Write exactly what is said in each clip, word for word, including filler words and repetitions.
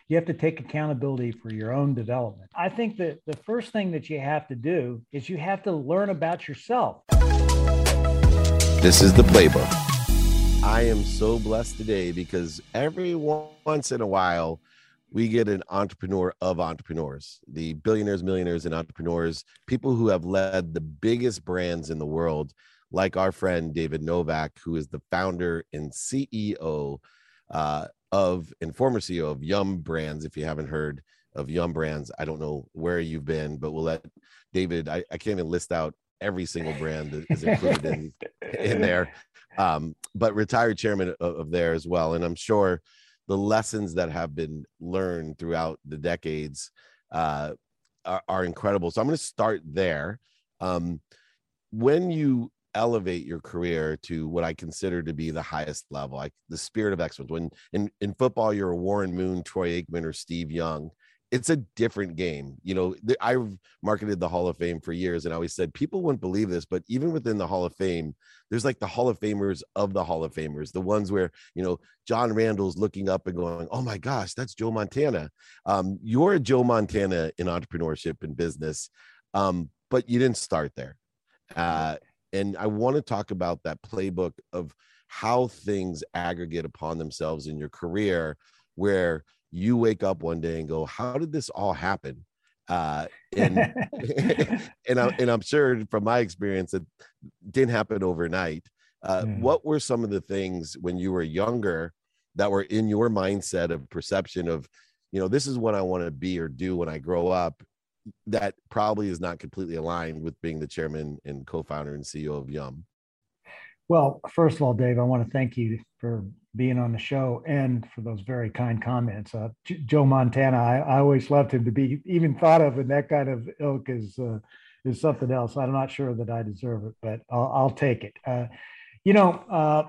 You have to take accountability for your own development. I think that the first thing that you have to do is you have to learn about yourself. This is the playbook. I am so blessed today because every once in a while, we get an entrepreneur of entrepreneurs, the billionaires, millionaires, and entrepreneurs, people who have led the biggest brands in the world, like our friend David Novak, who is the founder and C E O uh, of and former C E O of Yum Brands. If you haven't heard of Yum Brands, I don't know where you've been, but we'll let David, I, I can't even list out every single brand that is included in, in there, um, but retired chairman of, of there as well. And I'm sure the lessons that have been learned throughout the decades uh, are, are incredible. So I'm going to start there. Um, when you elevate your career to what I consider to be the highest level, like the spirit of excellence, when in, in football, you're a Warren Moon, Troy Aikman, or Steve Young, it's a different game. You know, I've marketed the Hall of Fame for years, and I always said people wouldn't believe this, but even within the Hall of Fame, there's like the Hall of Famers of the Hall of Famers, the ones where, you know, John Randall's looking up and going, oh my gosh, that's Joe Montana. Um, you're a Joe Montana in entrepreneurship and business, um, but you didn't start there. Uh, and I want to talk about that playbook of how things aggregate upon themselves in your career, where you wake up one day and go, how did this all happen? Uh, and, and, I, and I'm sure from my experience, it didn't happen overnight. Uh, mm. What were some of the things when you were younger that were in your mindset of perception of, you know, this is what I want to be or do when I grow up, that probably is not completely aligned with being the chairman and co-founder and C E O of Yum? Well, first of all, Dave, I want to thank you for being on the show and for those very kind comments. Uh, J- Joe Montana, I, I always loved him to be even thought of in that kind of ilk is uh, is something else. I'm not sure that I deserve it, but I'll, I'll take it. Uh, you know, uh,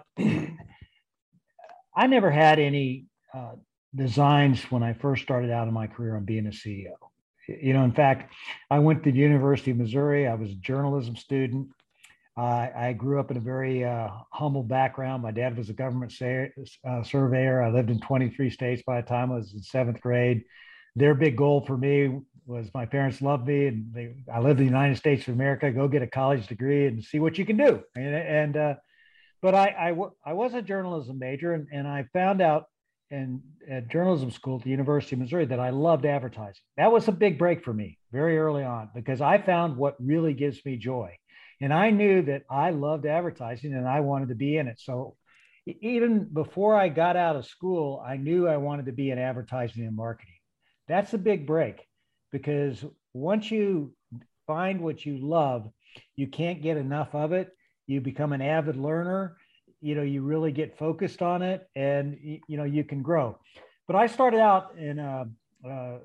I never had any uh, designs when I first started out in my career on being a C E O. You know, in fact, I went to the University of Missouri. I was a journalism student. Uh, I grew up in a very uh, humble background. My dad was a government sa- uh, surveyor. I lived in twenty-three states by the time I was in seventh grade. Their big goal for me was my parents loved me, and they, I lived in the United States of America. Go get a college degree and see what you can do. And, and uh, but I, I, w- I was a journalism major, and, and I found out in at journalism school at the University of Missouri that I loved advertising. That was a big break for me very early on because I found what really gives me joy. And I knew that I loved advertising and I wanted to be in it. So even before I got out of school, I knew I wanted to be in advertising and marketing. That's a big break because once you find what you love, you can't get enough of it. You become an avid learner. You know, you really get focused on it and, you know, you can grow. But I started out in a, a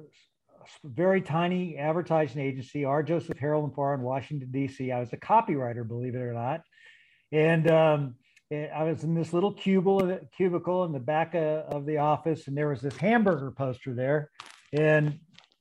very tiny advertising agency, R. Joseph Harrell and Farr in Washington, D C. I was a copywriter, believe it or not. And um, I was in this little cubicle, cubicle in the back of, of the office, and there was this hamburger poster there. And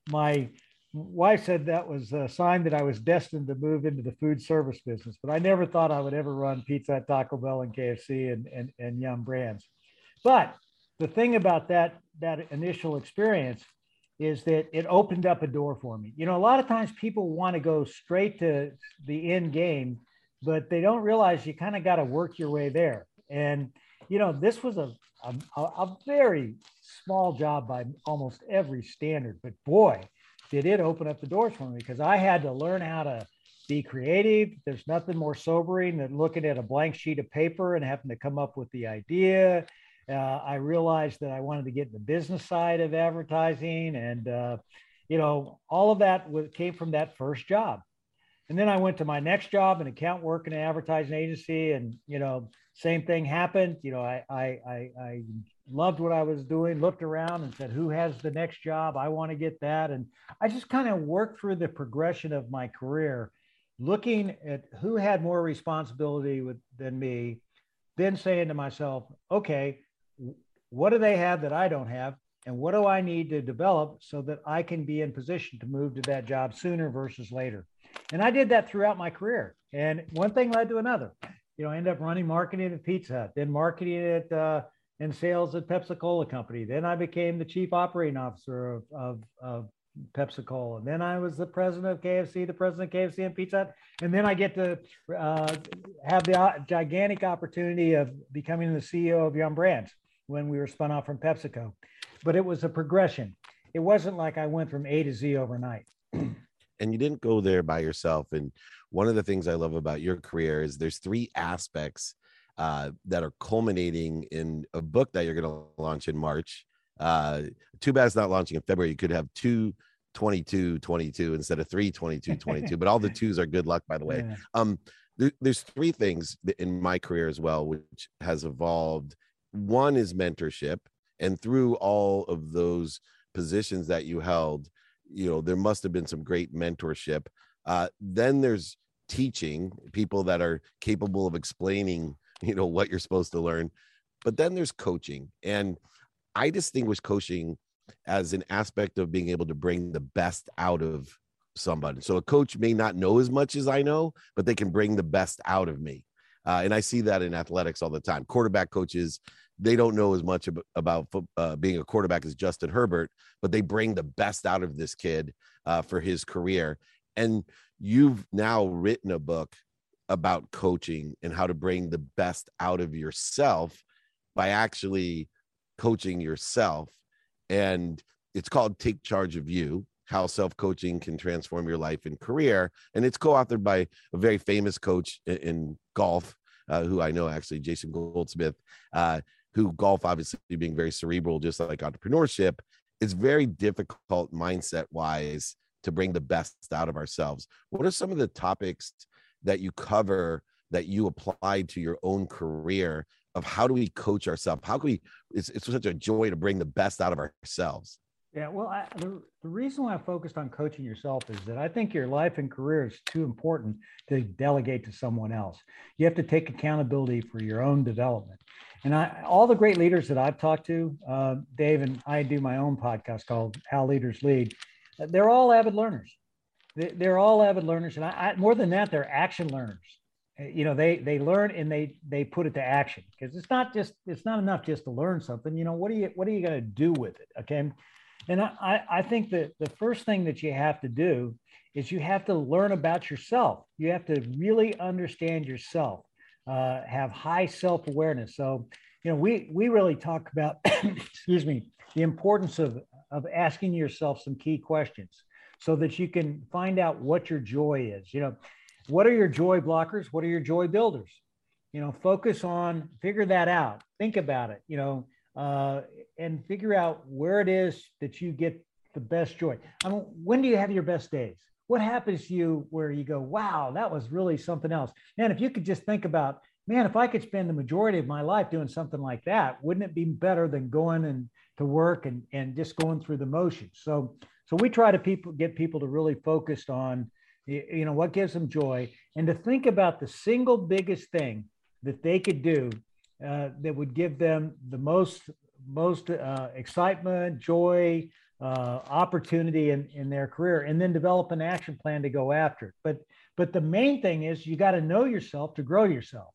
my wife said that was a sign that I was destined to move into the food service business, but I never thought I would ever run Pizza Hut, Taco Bell, and K F C and, and, and Yum Brands. But the thing about that, that initial experience is that it opened up a door for me. You know, a lot of times people want to go straight to the end game, but they don't realize you kind of got to work your way there. And, you know, this was a, a, a very small job by almost every standard, but boy, did it open up the doors for me because I had to learn how to be creative. There's nothing more sobering than looking at a blank sheet of paper and having to come up with the idea. Uh, I realized that I wanted to get in the business side of advertising, and uh, you know, all of that was, came from that first job. And then I went to my next job, an account work in an advertising agency, and you know, same thing happened. You know, I I I, I loved what I was doing, looked around and said, "Who has the next job? I want to get that." And I just kind of worked through the progression of my career, looking at who had more responsibility with, than me, then saying to myself, "Okay, what do they have that I don't have? And what do I need to develop so that I can be in position to move to that job sooner versus later?" And I did that throughout my career. And one thing led to another. You know, I ended up running marketing at Pizza Hut, then marketing at uh, in sales at Pepsi-Cola Company. Then I became the chief operating officer of, of, of Pepsi-Cola. And then I was the president of K F C, the president of K F C and Pizza Hut. And then I get to uh, have the gigantic opportunity of becoming the C E O of Yum Brands when we were spun off from PepsiCo. But it was a progression. It wasn't like I went from A to Z overnight. And you didn't go there by yourself. And one of the things I love about your career is there's three aspects uh, that are culminating in a book that you're going to launch in March. Uh, too bad it's not launching in February. You could have two twenty-two twenty-two instead of three twenty-two twenty-two, but all the twos are good luck, by the way. Yeah. Um, there, there's three things in my career as well, which has evolved. One is mentorship. And through all of those positions that you held, you know, there must have been some great mentorship. Uh, then there's teaching, people that are capable of explaining, you know, what you're supposed to learn. But then there's coaching. And I distinguish coaching as an aspect of being able to bring the best out of somebody. So a coach may not know as much as I know, but they can bring the best out of me. Uh, and I see that in athletics all the time. Quarterback coaches, they don't know as much about, about uh, being a quarterback as Justin Herbert, but they bring the best out of this kid uh, for his career. And you've now written a book about coaching and how to bring the best out of yourself by actually coaching yourself. And it's called Take Charge of You, How Self-Coaching Can Transform Your Life and Career. And it's co-authored by a very famous coach in, in golf, uh, who I know actually, Jason Goldsmith, uh, who golf obviously being very cerebral, just like entrepreneurship, is very difficult mindset-wise to bring the best out of ourselves. What are some of the topics that you cover that you applied to your own career of how do we coach ourselves? How can we, it's, it's such a joy to bring the best out of ourselves. Yeah, well, I, the, the reason why I focused on coaching yourself is that I think your life and career is too important to delegate to someone else. You have to take accountability for your own development. And I, all the great leaders that I've talked to, uh, Dave, and I do my own podcast called How Leaders Lead. They're all avid learners. They, they're all avid learners. And I, I, more than that, they're action learners. You know, they they learn and they they put it to action, because it's not just it's not enough just to learn something. You know, what are you what are you going to do with it? Okay. And I, I think that the first thing that you have to do is you have to learn about yourself. You have to really understand yourself, uh, have high self-awareness. So, you know, we we really talk about, excuse me, the importance of, of asking yourself some key questions so that you can find out what your joy is. You know, what are your joy blockers? What are your joy builders? You know, focus on, figure that out. Think about it, you know, uh, and figure out where it is that you get the best joy. I mean, when do you have your best days? What happens to you where you go, wow, that was really something else? Man, if you could just think about, man, if I could spend the majority of my life doing something like that, wouldn't it be better than going and to work and, and just going through the motions? So, so we try to people get people to really focus on, you know, what gives them joy, and to think about the single biggest thing that they could do uh, that would give them the most, most uh, excitement, joy, uh, opportunity in, in their career, and then develop an action plan to go after it. But, but the main thing is you got to know yourself to grow yourself.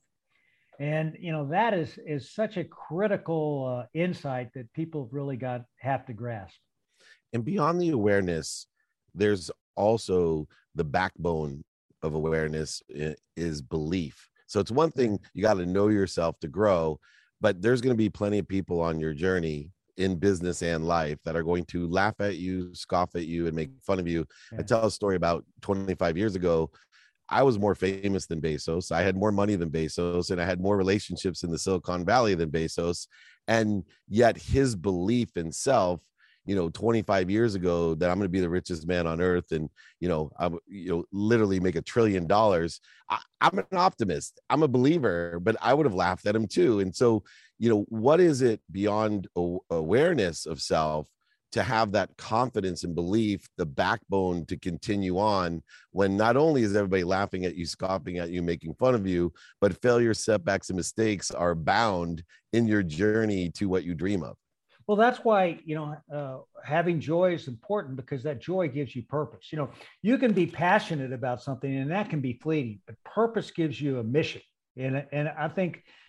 And, you know, that is, is such a critical uh, insight that people really got, have to grasp. And beyond the awareness, there's also the backbone of awareness is belief. So it's one thing, you got to know yourself to grow, but there's going to be plenty of people on your journey in business and life that are going to laugh at you, scoff at you, and make fun of you. Yeah. I tell a story about twenty-five years ago. I was more famous than Bezos. I had more money than Bezos, and I had more relationships in the Silicon Valley than Bezos. And yet his belief in self, you know, twenty-five years ago, that I'm going to be the richest man on earth, and, you know, I'm, you know, literally make a trillion dollars. I, I'm an optimist. I'm a believer, but I would have laughed at him too. And so, you know, what is it beyond a- awareness of self to have that confidence and belief, the backbone to continue on when not only is everybody laughing at you, scoffing at you, making fun of you, but failure, setbacks, and mistakes are bound in your journey to what you dream of? Well, that's why, you know, uh, having joy is important, because that joy gives you purpose. You know, you can be passionate about something and that can be fleeting, but purpose gives you a mission. And, and I think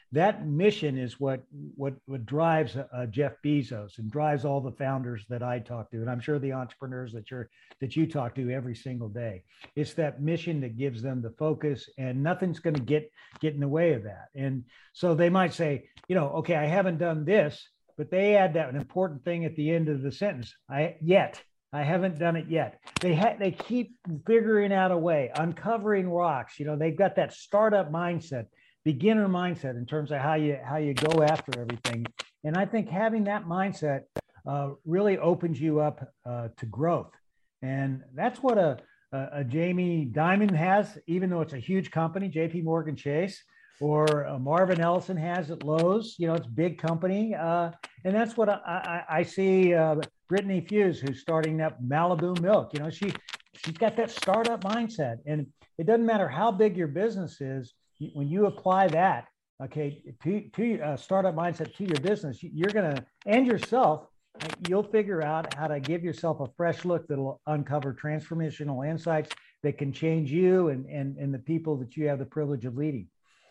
that mission is what what what drives uh, Jeff Bezos and drives all the founders that I talk to, and I'm sure the entrepreneurs that you're that you talk to every single day. It's that mission that gives them the focus, and nothing's going to get get in the way of that. And so they might say, you know, okay, I haven't done this, but they add that an important thing at the end of the sentence. I yet. I haven't done it yet. They ha- they keep figuring out a way, uncovering rocks. You know, they've got that startup mindset, beginner mindset in terms of how you how you go after everything. And I think having that mindset uh, really opens you up uh, to growth. And that's what a, a, a Jamie Dimon has, even though it's a huge company, J P Morgan Chase, or uh, Marvin Ellison has at Lowe's. You know, it's a big company. Uh, and that's what I, I, I see uh, Brittany Fuse, who's starting up Malibu Milk. You know, she, she's got that startup mindset. And it doesn't matter how big your business is, when you apply that, okay, to, to uh, startup mindset to your business, you're going to, and yourself, you'll figure out how to give yourself a fresh look that'll uncover transformational insights that can change you and, and, and the people that you have the privilege of leading.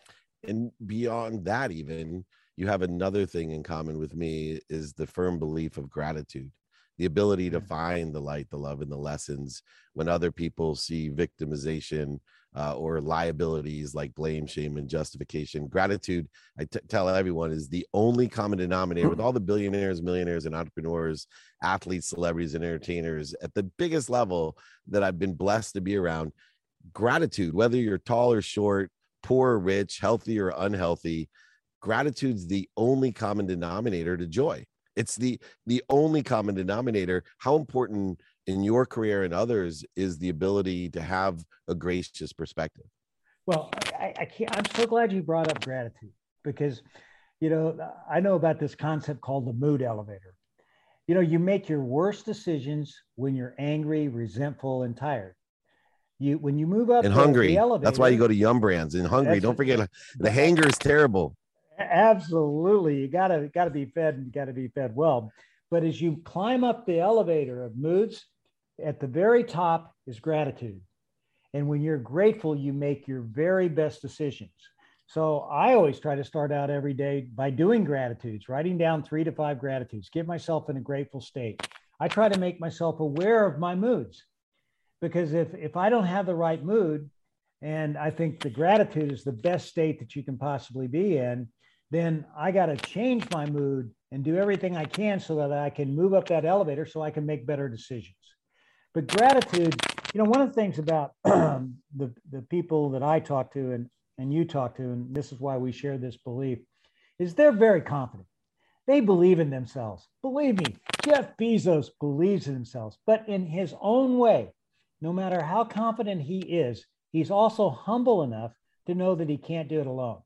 And beyond that, even, you have another thing in common with me, is the firm belief of gratitude, the ability to find the light, the love, and the lessons when other people see victimization uh, or liabilities like blame, shame, and justification. Gratitude, I t- tell everyone, is the only common denominator with all the billionaires, millionaires, and entrepreneurs, athletes, celebrities, and entertainers at the biggest level that I've been blessed to be around. Gratitude, whether you're tall or short, poor or rich, healthy or unhealthy, gratitude's the only common denominator to joy. It's the the only common denominator. How important in your career and others is the ability to have a gracious perspective? Well, I, I can't, I'm so glad you brought up gratitude, because, you know, I know about this concept called the mood elevator. You know, you make your worst decisions when you're angry, resentful, and tired. You when you move up and the, hungry. the elevator. That's why you go to Yum Brands. And hungry. Don't forget, the hanger is terrible. Absolutely, you gotta gotta be fed and gotta be fed well. But as you climb up the elevator of moods, at the very top is gratitude. And when you're grateful, you make your very best decisions. So I always try to start out every day by doing gratitudes, writing down three to five gratitudes, get myself in a grateful state. I try to make myself aware of my moods, because if, if I don't have the right mood, and I think the gratitude is the best state that you can possibly be in, then I got to change my mood and do everything I can so that I can move up that elevator so I can make better decisions. But gratitude, you know, one of the things about the, the people that I talk to and, and you talk to, and this is why we share this belief, is they're very confident. They believe in themselves. Believe me, Jeff Bezos believes in himself, but in his own way. No matter how confident he is, he's also humble enough to know that he can't do it alone.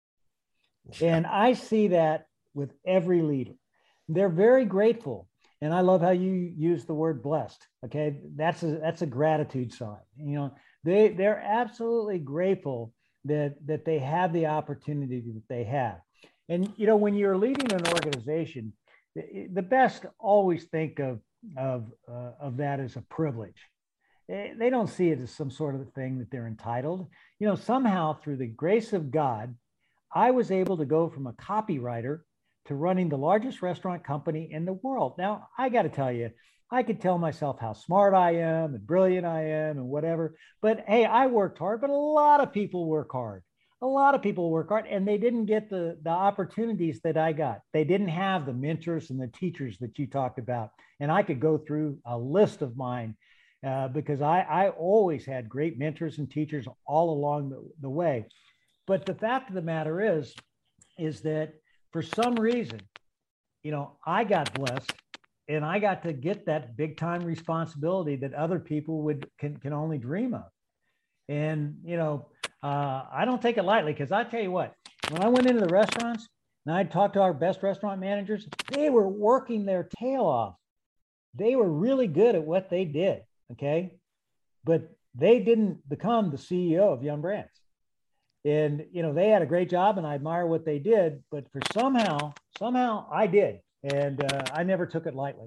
And I see that with every leader. They're very grateful. And I love how you use the word blessed. Okay. That's a, that's a gratitude sign. You know, they, they're absolutely grateful that, that they have the opportunity that they have. And, you know, when you're leading an organization, the, the best always think of, of, uh, of that as a privilege. They don't see it as some sort of thing that they're entitled. You know, somehow through the grace of God, I was able to go from a copywriter to running the largest restaurant company in the world. Now, I got to tell you, I could tell myself how smart I am and brilliant I am and whatever, but hey, I worked hard, but a lot of people work hard. A lot of people work hard, and they didn't get the, the opportunities that I got. They didn't have the mentors and the teachers that you talked about. And I could go through a list of mine uh, because I, I always had great mentors and teachers all along the, the way. But the fact of the matter is, is that for some reason, you know, I got blessed and I got to get that big time responsibility that other people would can, can only dream of. And, you know, uh, I don't take it lightly, because I tell you what, when I went into the restaurants and I talked to our best restaurant managers, they were working their tail off. They were really good at what they did. Okay. But they didn't become the C E O of Yum Brands. And, you know, they had a great job and I admire what they did, but for somehow, somehow I did. And uh, I never took it lightly.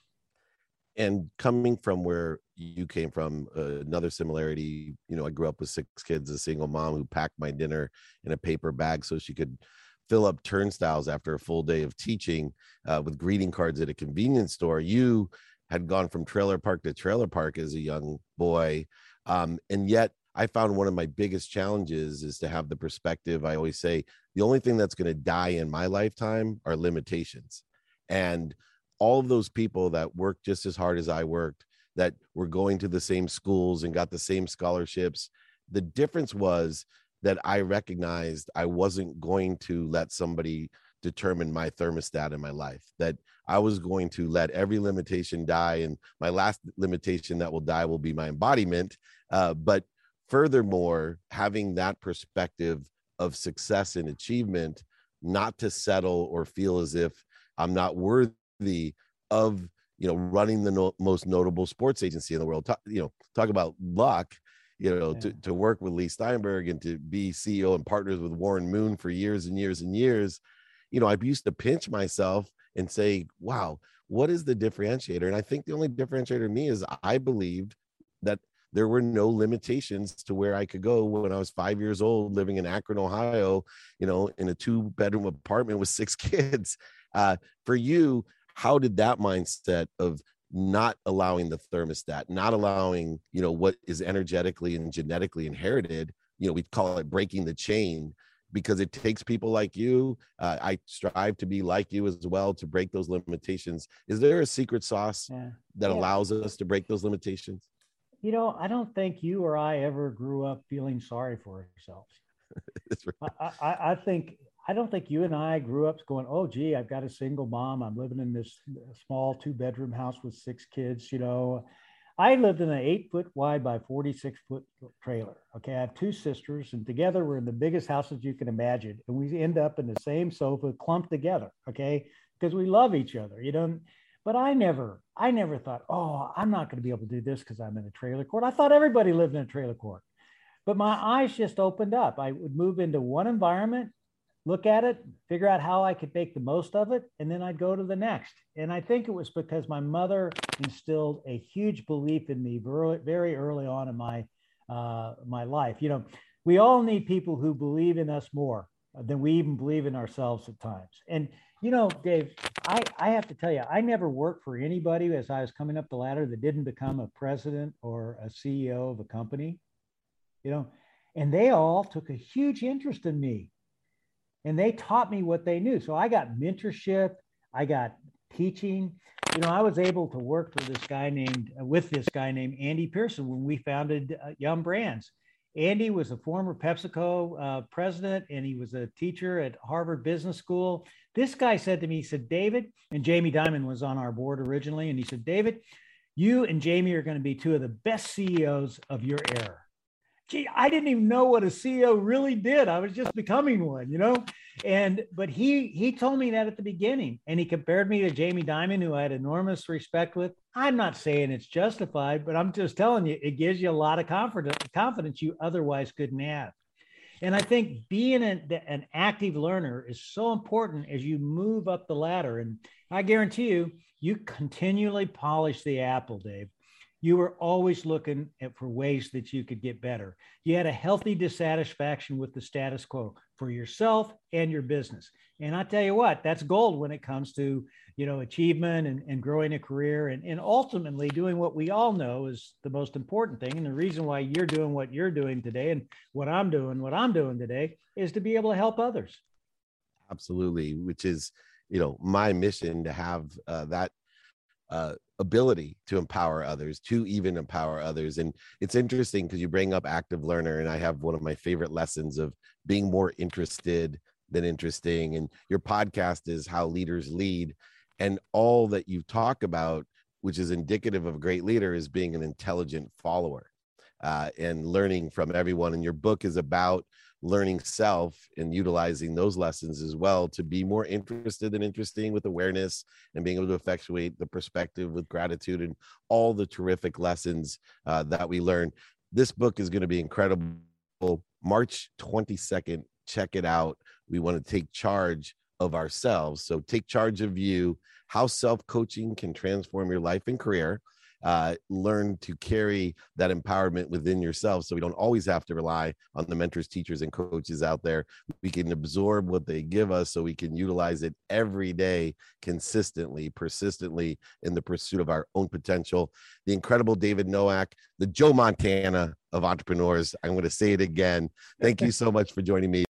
And coming from where you came from, uh, another similarity, you know, I grew up with six kids, a single mom who packed my dinner in a paper bag so she could fill up turnstiles after a full day of teaching uh, with greeting cards at a convenience store. You had gone from trailer park to trailer park as a young boy. Um, and yet I found one of my biggest challenges is to have the perspective. I always say the only thing that's going to die in my lifetime are limitations. And all of those people that worked just as hard as I worked, that were going to the same schools and got the same scholarships, the difference was that I recognized I wasn't going to let somebody determine my thermostat in my life, that I was going to let every limitation die. And my last limitation that will die will be my embodiment. Uh, but furthermore, having that perspective of success and achievement, not to settle or feel as if I'm not worthy of, you know, running the no- most notable sports agency in the world. Talk, you know, talk about luck, you know, yeah. to, to work with Lee Steinberg and to be C E O and partners with Warren Moon for years and years and years. You know, I used to pinch myself and say, wow, what is the differentiator? And I think the only differentiator to me is I believed that there were no limitations to where I could go when I was five years old, living in Akron, Ohio, you know, in a two bedroom apartment with six kids. Uh, for you, how did that mindset of not allowing the thermostat, not allowing, you know, what is energetically and genetically inherited, you know, we call it breaking the chain, because it takes people like you. Uh, I strive to be like you as well, to break those limitations. Is there a secret sauce yeah. that yeah. allows us to break those limitations? You know, I don't think you or I ever grew up feeling sorry for ourselves. That's right. I, I, I think, I don't think you and I grew up going, oh, gee, I've got a single mom. I'm living in this small two bedroom house with six kids. You know, I lived in an eight foot wide by forty-six foot trailer. Okay. I have two sisters, and together we're in the biggest houses you can imagine. And we end up in the same sofa clumped together. Okay. Because we love each other, you know. But I never, I never thought, oh, I'm not going to be able to do this because I'm in a trailer court. I thought everybody lived in a trailer court. But my eyes just opened up. I would move into one environment, look at it, figure out how I could make the most of it, and then I'd go to the next. And I think it was because my mother instilled a huge belief in me very, very early on in my, uh, my life. You know, we all need people who believe in us more than we even believe in ourselves at times. And, you know, Dave, I, I have to tell you, I never worked for anybody as I was coming up the ladder that didn't become a president or a C E O of a company, you know, and they all took a huge interest in me. And they taught me what they knew. So I got mentorship, I got teaching. You know, I was able to work for this guy named, with this guy named Andy Pearson when we founded uh, Yum Brands. Andy was a former PepsiCo uh, president, and he was a teacher at Harvard Business School. This guy said to me, he said, David, and Jamie Dimon was on our board originally, and he said, David, you and Jamie are going to be two of the best C E Os of your era. Gee, I didn't even know what a C E O really did. I was just becoming one, you know? And, but he, he told me that at the beginning, and he compared me to Jamie Dimon, who I had enormous respect with. I'm not saying it's justified, but I'm just telling you, it gives you a lot of confidence, confidence you otherwise couldn't have. And I think being an, an active learner is so important as you move up the ladder. And I guarantee you, you continually polish the apple, Dave. You were always looking at, for ways that you could get better. You had a healthy dissatisfaction with the status quo for yourself and your business. And I tell you what, that's gold when it comes to, you know, achievement and, and growing a career and, and ultimately doing what we all know is the most important thing. And the reason why you're doing what you're doing today and what I'm doing, what I'm doing today is to be able to help others. Absolutely. Which is, you know, my mission to have uh, that uh, ability to empower others, to even empower others. And it's interesting because you bring up active learner, and I have one of my favorite lessons of being more interested than interesting. And your podcast is How Leaders Lead. And all that you talk about, which is indicative of a great leader, is being an intelligent follower uh, and learning from everyone. And your book is about learning self and utilizing those lessons as well to be more interested and interesting with awareness and being able to effectuate the perspective with gratitude and all the terrific lessons uh, that we learn. This book is going to be incredible. March twenty-second, check it out. We want to take charge of ourselves. So take charge of you, how self-coaching can transform your life and career. uh, learn to carry that empowerment within yourself, so we don't always have to rely on the mentors, teachers, and coaches out there. We can absorb what they give us so we can utilize it every day, consistently, persistently, in the pursuit of our own potential. The incredible David Nowak, the Joe Montana of entrepreneurs. I'm going to say it again. Thank you so much for joining me.